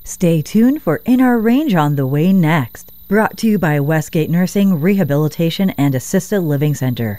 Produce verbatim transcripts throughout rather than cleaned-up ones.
Stay tuned for In Our Range on the way next. Brought to you by Westgate Nursing, Rehabilitation, and Assisted Living Center.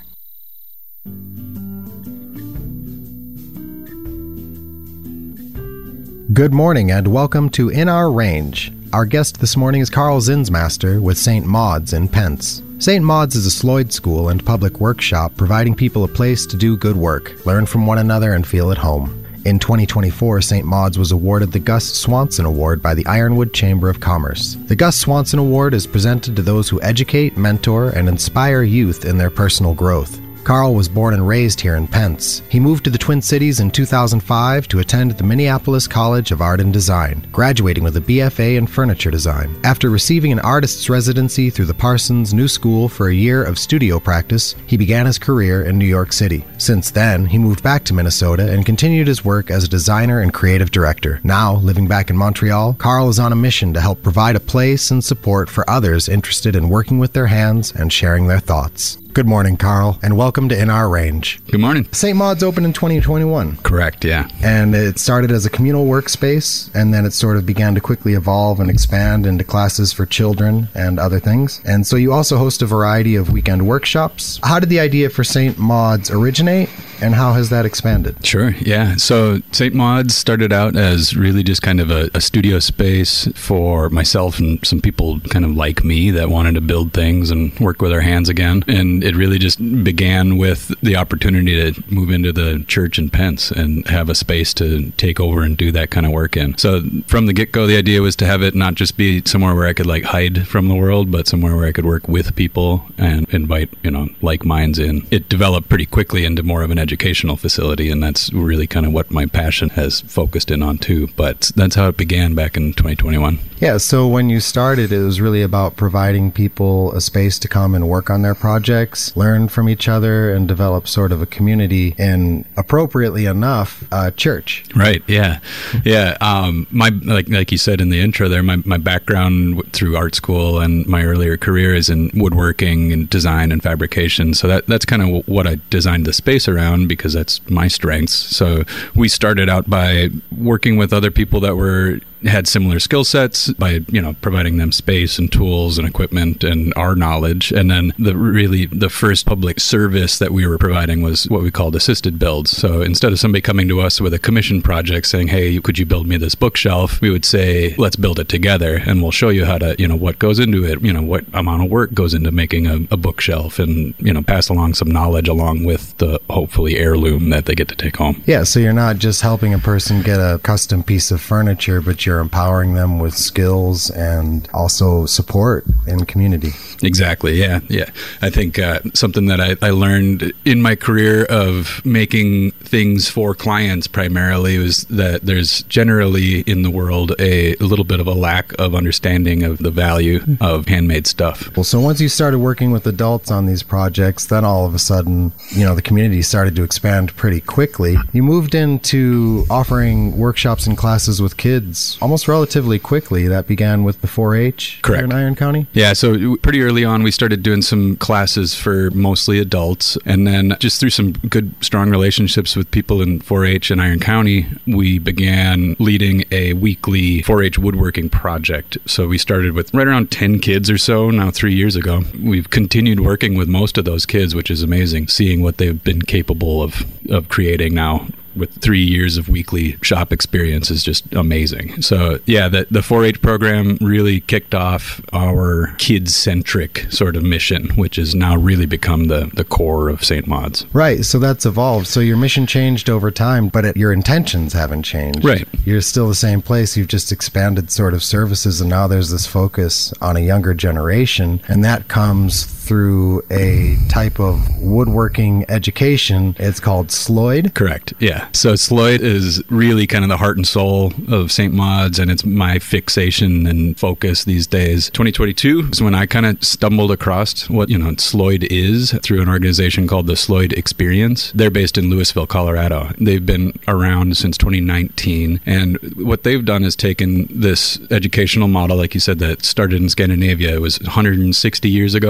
Good morning and welcome to In Our Range. Our guest this morning is Carl Zinsmaster with Saint Maud's in Pence. Saint Maud's is a Sloyd school and public workshop providing people a place to do good work, learn from one another, and feel at home. In twenty twenty-four, Saint Maud's was awarded the Gus Swanson Award by the Ironwood Chamber of Commerce. The Gus Swanson Award is presented to those who educate, mentor, and inspire youth in their personal growth. Carl was born and raised here in Pence. He moved to the Twin Cities in two thousand five to attend the Minneapolis College of Art and Design, graduating with a B F A in furniture design. After receiving an artist's residency through the Parsons New School for a year of studio practice, he began his career in New York City. Since then, he moved back to Minnesota and continued his work as a designer and creative director. Now, living back in Montreal, Carl is on a mission to help provide a place and support for others interested in working with their hands and sharing their thoughts. Good morning, Carl, and welcome to In Our Range. Good morning. Saint Maud's opened in twenty twenty-one. Correct, yeah. And it started as a communal workspace, and then it sort of began to quickly evolve and expand into classes for children and other things. And so you also host a variety of weekend workshops. How did the idea for Saint Maud's originate, and how has that expanded? Sure, yeah. So Saint Maud's started out as really just kind of a, a studio space for myself and some people kind of like me that wanted to build things and work with our hands again. And it really just began with the opportunity to move into the church in Pence and have a space to take over and do that kind of work in. So from the get-go, the idea was to have it not just be somewhere where I could like hide from the world, but somewhere where I could work with people and invite, you know, like minds in. It developed pretty quickly into more of an educational facility, and that's really kind of what my passion has focused in on too. But that's how it began back in twenty twenty-one. Yeah, so when you started, it was really about providing people a space to come and work on their projects, learn from each other, and develop sort of a community in, appropriately enough, uh, church. Right, yeah. Yeah, um, my like like you said in the intro there, my, my background through art school and my earlier career is in woodworking and design and fabrication. So that that's kind of what I designed the space around because that's my strengths. So we started out by working with other people that were had similar skill sets by, you know, providing them space and tools and equipment and our knowledge. And then the really the first public service that we were providing was what we called assisted builds. So instead of somebody coming to us with a commission project saying, hey, could you build me this bookshelf? We would say, let's build it together and we'll show you how to, you know, what goes into it, you know, what amount of work goes into making a, a bookshelf and, you know, pass along some knowledge along with the hopefully heirloom that they get to take home. Yeah, so you're not just helping a person get a custom piece of furniture, but you're empowering them with skills and also support in community. Exactly, yeah, yeah. I think uh, something that I, I learned in my career of making things for clients primarily was that there's generally in the world a, a little bit of a lack of understanding of the value of handmade stuff. Well, so once you started working with adults on these projects, then all of a sudden, you know, the community started to expand pretty quickly. You moved into offering workshops and classes with kids almost relatively quickly. That began with the four H Correct. Here in Iron County? Yeah, so pretty early on we started doing some classes for mostly adults, and then just through some good, strong relationships with people in four H in Iron County, we began leading a weekly four H woodworking project. So we started with right around ten kids or so now three years ago. We've continued working with most of those kids, which is amazing, seeing what they've been capable of, of creating now. With three years of weekly shop experience is just amazing. So yeah, the, the four H program really kicked off our kids-centric sort of mission, which has now really become the, the core of Saint Maud's. Right, so that's evolved. So your mission changed over time, but it, your intentions haven't changed. Right. You're still the same place. You've just expanded sort of services, and now there's this focus on a younger generation, and that comes through a type of woodworking education. It's called Sloyd. Correct, yeah. So Sloyd is really kind of the heart and soul of Saint Maud's, and it's my fixation and focus these days. twenty twenty-two is when I kind of stumbled across what, you know, Sloyd is through an organization called the Sloyd Experience. They're based in Louisville, Colorado. They've been around since twenty nineteen, and what they've done is taken this educational model, like you said, that started in Scandinavia. It was one hundred sixty years ago in Finland.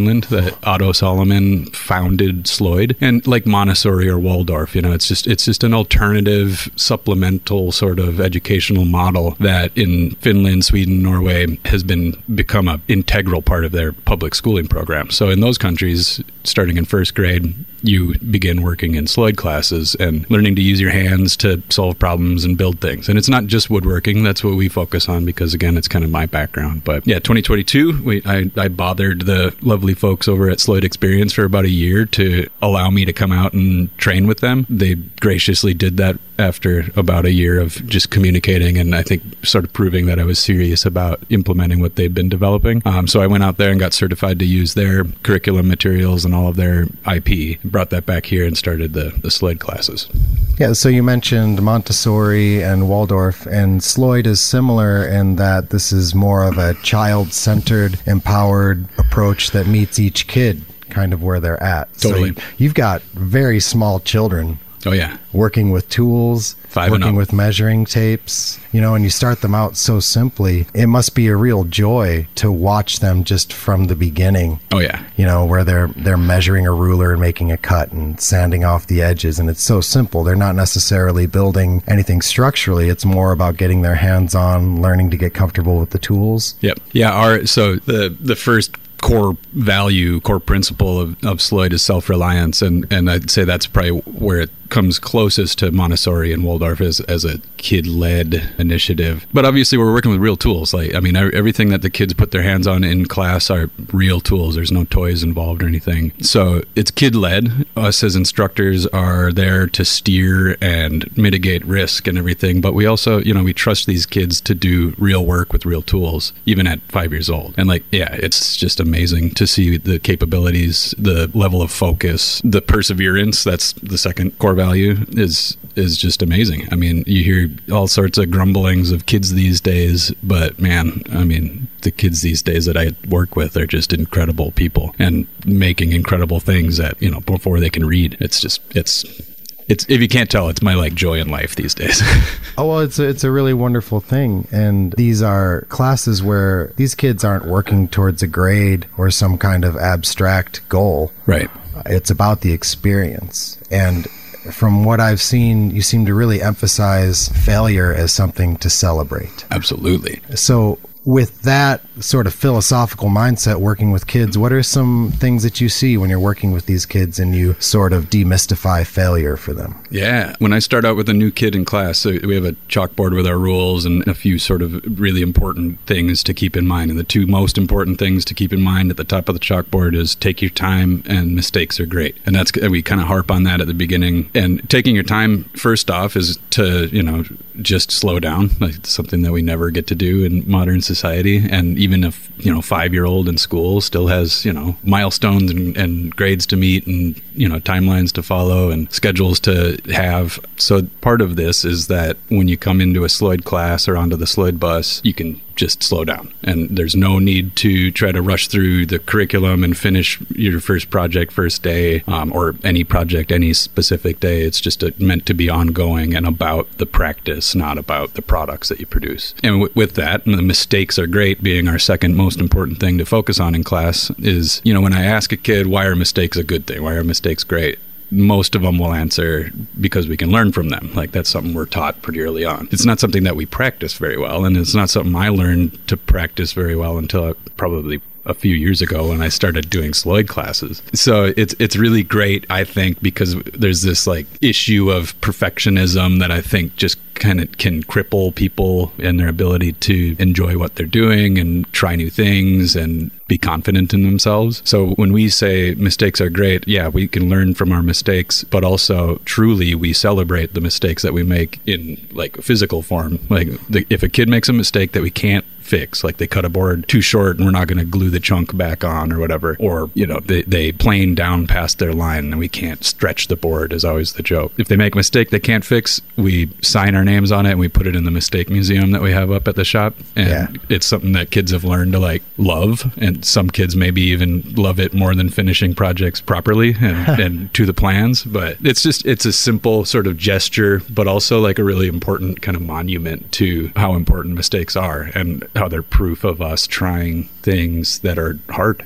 Finland that Otto Solomon founded Sloyd, and like Montessori or Waldorf, you know, it's just it's just an alternative, supplemental sort of educational model that in Finland, Sweden, Norway has been become a integral part of their public schooling program. So in those countries, starting in first grade, you begin working in Sloyd classes and learning to use your hands to solve problems and build things. And it's not just woodworking. That's what we focus on because, again, it's kind of my background. But yeah, twenty twenty-two, we, I, I bothered the lovely folks over at Sloyd Experience for about a year to allow me to come out and train with them. They graciously did that after about a year of just communicating and I think sort of proving that I was serious about implementing what they'd been developing. Um, so I went out there and got certified to use their curriculum materials and all of their I P, brought that back here and started the, the Sloyd classes. Yeah, so you mentioned Montessori and Waldorf, and Sloyd is similar in that this is more of a child-centered, empowered approach that meets each kid kind of where they're at. Totally. So you've got very small children. Oh, yeah. Working with tools, Five working with measuring tapes, you know, and you start them out so simply. It must be a real joy to watch them just from the beginning. Oh, yeah. You know, where they're they're measuring a ruler and making a cut and sanding off the edges. And it's so simple. They're not necessarily building anything structurally. It's more about getting their hands on, learning to get comfortable with the tools. Yep. Yeah. Our so the the first core value, core principle of, of Sloyd is self-reliance. And, and I'd say that's probably where it comes closest to Montessori and Waldorf as, as a kid-led initiative. But obviously we're working with real tools. Like, I mean, everything that the kids put their hands on in class are real tools. There's no toys involved or anything. So it's kid-led. Us as instructors are there to steer and mitigate risk and everything. But we also, you know, we trust these kids to do real work with real tools, even at five years old. And like, yeah, it's just amazing to see the capabilities, the level of focus, the perseverance. That's the second core value is is just amazing. I mean, you hear all sorts of grumblings of kids these days, but man, I mean, the kids these days that I work with are just incredible people and making incredible things that, you know, before they can read. It's just, it's, it's, if you can't tell, it's my like joy in life these days. Oh, well, it's a, it's a really wonderful thing. And these are classes where these kids aren't working towards a grade or some kind of abstract goal. Right. It's about the experience. And from what I've seen, you seem to really emphasize failure as something to celebrate. Absolutely. So with that sort of philosophical mindset working with kids, what are some things that you see when you're working with these kids and you sort of demystify failure for them? Yeah. When I start out with a new kid in class, so we have a chalkboard with our rules and a few sort of really important things to keep in mind. And the two most important things to keep in mind at the top of the chalkboard is take your time and mistakes are great. And that's, we kind of harp on that at the beginning. And taking your time, first off, is to, you know, just slow down, like something that we never get to do in modern society. And even if, you know, five-year-old in school still has, you know, milestones and, and grades to meet and, you know, timelines to follow and schedules to have. So part of this is that when you come into a Sloyd class or onto the Sloyd bus, you can just slow down. And there's no need to try to rush through the curriculum and finish your first project first day, um, or any project any specific day. It's just a, meant to be ongoing and about the practice, not about the products that you produce. And w- with that, the mistakes are great being our second most important thing to focus on in class is, you know, when I ask a kid, why are mistakes a good thing? Why are mistakes great? Most of them will answer because we can learn from them. Like that's something we're taught pretty early on. It's not something that we practice very well, and it's not something I learned to practice very well until probably a few years ago when I started doing Sloyd classes. So it's it's really great, I think, because there's this like issue of perfectionism that I think just kind of can cripple people and their ability to enjoy what they're doing and try new things and be confident in themselves. So when we say mistakes are great, yeah, we can learn from our mistakes, but also truly we celebrate the mistakes that we make in like physical form. Like the, if a kid makes a mistake that we can't fix, like they cut a board too short and we're not going to glue the chunk back on or whatever, or, you know, they, they plane down past their line and we can't stretch the board is always the joke. If they make a mistake they can't fix, we sign our names on it and we put it in the mistake museum that we have up at the shop. And yeah. It's something that kids have learned to like love, and some kids maybe even love it more than finishing projects properly and, and to the plans. But it's just, it's a simple sort of gesture, but also like a really important kind of monument to how important mistakes are and how they're proof of us trying things that are hard.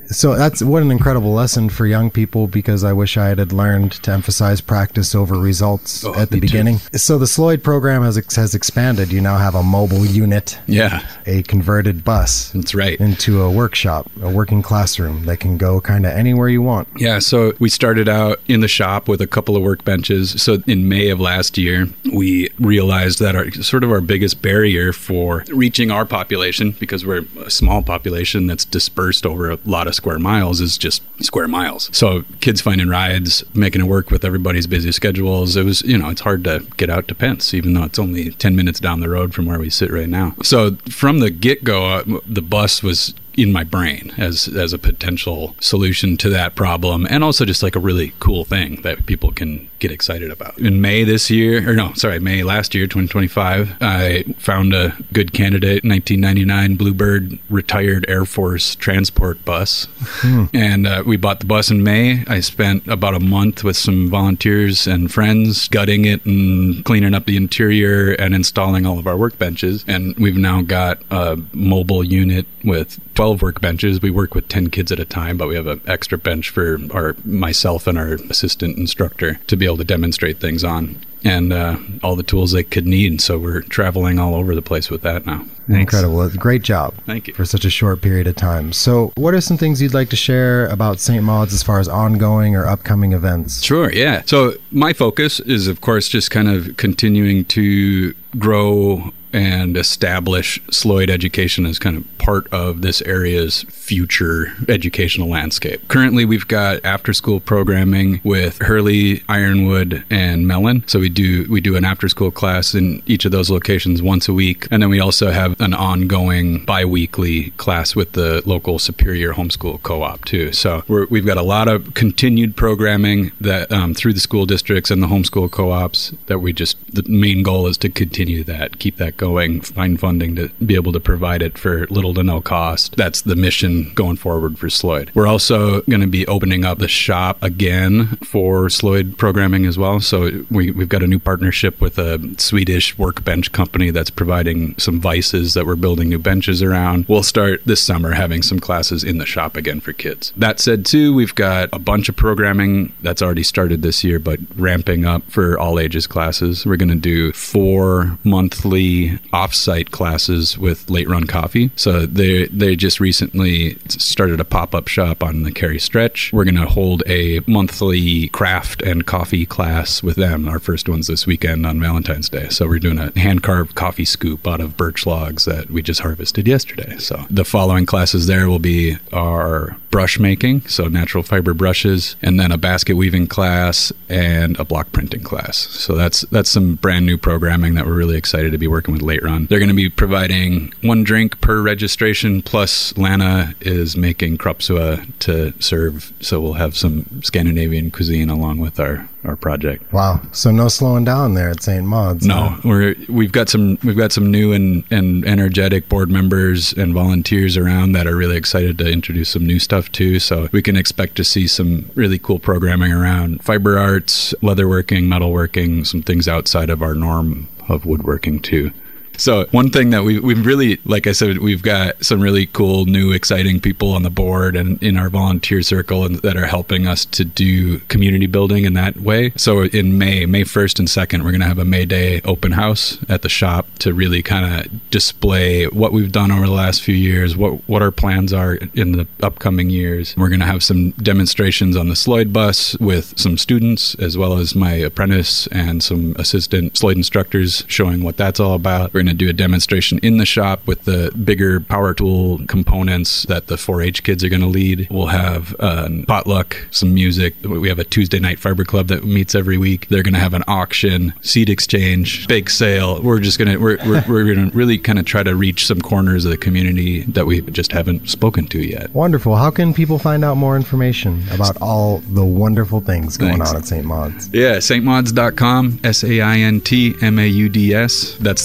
So that's what an incredible lesson for young people, because I wish I had learned to emphasize practice over results oh, at the beginning. Too. So the Sloyd program has has expanded. You now have a mobile unit, yeah, a converted bus. That's right. Into a workshop, a working classroom that can go kind of anywhere you want. Yeah, so we started out in the shop with a couple of workbenches. So in May of last year, we realized that our sort of our biggest barrier for reaching our population, because we're a small population that's dispersed over a lot of square miles, is just square miles. So kids finding rides, making it work with everybody's busy schedules. It was, you know, it's hard to get out to Pence, even though it's only ten minutes down the road from where we sit right now. So from the get-go, uh, the bus was in my brain as as a potential solution to that problem, and also just like a really cool thing that people can get excited about. In May this year, or no, sorry, May last year, twenty twenty-five, I found a good candidate, nineteen ninety-nine Bluebird retired Air Force transport bus. Hmm. And uh, we bought the bus in May. I spent about a month with some volunteers and friends gutting it and cleaning up the interior and installing all of our workbenches. And we've now got a mobile unit with twelve workbenches. We work with ten kids at a time, but we have an extra bench for our myself and our assistant instructor to be able to demonstrate things on, and uh, all the tools they could need. So we're traveling all over the place with that now. Thanks. Incredible. Great job. Thank you. For such a short period of time. So what are some things you'd like to share about Saint Maud's as far as ongoing or upcoming events? Sure, yeah. So my focus is, of course, just kind of continuing to grow and establish Sloyd education as kind of part of this area's future educational landscape. Currently, we've got after-school programming with Hurley, Ironwood, and Mellon. So we do we do an after-school class in each of those locations once a week, and then we also have an ongoing bi-weekly class with the local Superior Homeschool Co-op too. So we're, we've got a lot of continued programming that um, through the school districts and the homeschool co-ops that we just the main goal is to continue that, keep that going, find funding to be able to provide it for little to no cost. That's the mission going forward for Sloyd. We're also going to be opening up the shop again for Sloyd programming as well. So we, we've got a new partnership with a Swedish workbench company that's providing some vices that we're building new benches around. We'll start this summer having some classes in the shop again for kids. That said, too, we've got a bunch of programming that's already started this year, but ramping up for all ages classes. We're going to do four monthly off-site classes with Late Run Coffee. So they they just recently started a pop-up shop on the Cary Stretch. We're going to hold a monthly craft and coffee class with them. Our first one's this weekend on Valentine's Day. So we're doing a hand-carved coffee scoop out of birch logs that we just harvested yesterday. So the following classes there will be our brush making, so natural fiber brushes, and then a basket weaving class and a block printing class. So that's that's some brand new programming that we're really excited to be working with Late Run. They're going to be providing one drink per registration, plus Lana is making krupsua to serve, so we'll have some Scandinavian cuisine along with our our project. Wow. So no slowing down there at Saint Maud's. No, huh? we're we've got some we've got some new and, and energetic board members and volunteers around that are really excited to introduce some new stuff too. So we can expect to see some really cool programming around fiber arts, leatherworking, metalworking, some things outside of our norm of woodworking too. So one thing that we, we've really, like I said, we've got some really cool, new, exciting people on the board and in our volunteer circle and that are helping us to do community building in that way. So in May, May first and second, we're going to have a May Day open house at the shop to really kind of display what we've done over the last few years, what, what our plans are in the upcoming years. We're going to have some demonstrations on the Sloyd bus with some students, as well as my apprentice and some assistant Sloyd instructors showing what that's all about. We're going to do a demonstration in the shop with the bigger power tool components that the four H kids are going to lead. We'll have uh, potluck, some music. We have a Tuesday night fiber club that meets every week. They're going to have an auction, seed exchange, bake sale. We're just going to we're we're, we're going to really kind of try to reach some corners of the community that we just haven't spoken to yet. Wonderful. How can people find out more information about all the wonderful things going Thanks. on at Saint Maud's? Yeah, saint mauds dot com, S A I N T M A U D S. That's the best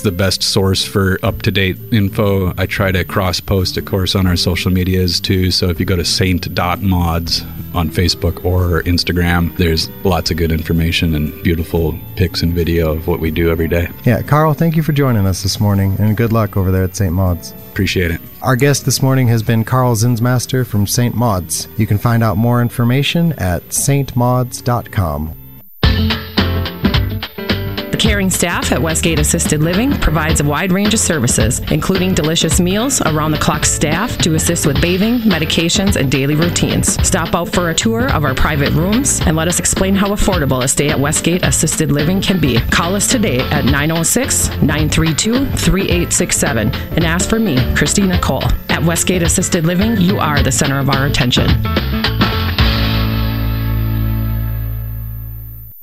source for up-to-date info. I try to cross-post, of course, on our social medias too. So if you go to saint dot mods on Facebook or Instagram, there's lots of good information and beautiful pics and video of what we do every day. Yeah, Carl, thank you for joining us this morning, and good luck over there at Saint Maud's. Appreciate it. Our guest this morning has been Carl Zinsmaster from Saint Maud's. You can find out more information at saint mods dot com. The caring staff at Westgate Assisted Living provides a wide range of services, including delicious meals, around-the-clock staff to assist with bathing, medications, and daily routines. Stop out for a tour of our private rooms and let us explain how affordable a stay at Westgate Assisted Living can be. Call us today at nine oh six, nine three two, three eight six seven and ask for me, Christina Cole. At Westgate Assisted Living, you are the center of our attention.